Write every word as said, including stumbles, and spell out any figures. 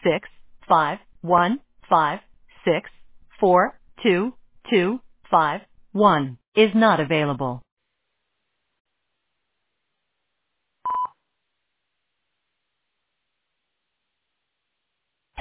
six five one five six four two two five one is not available.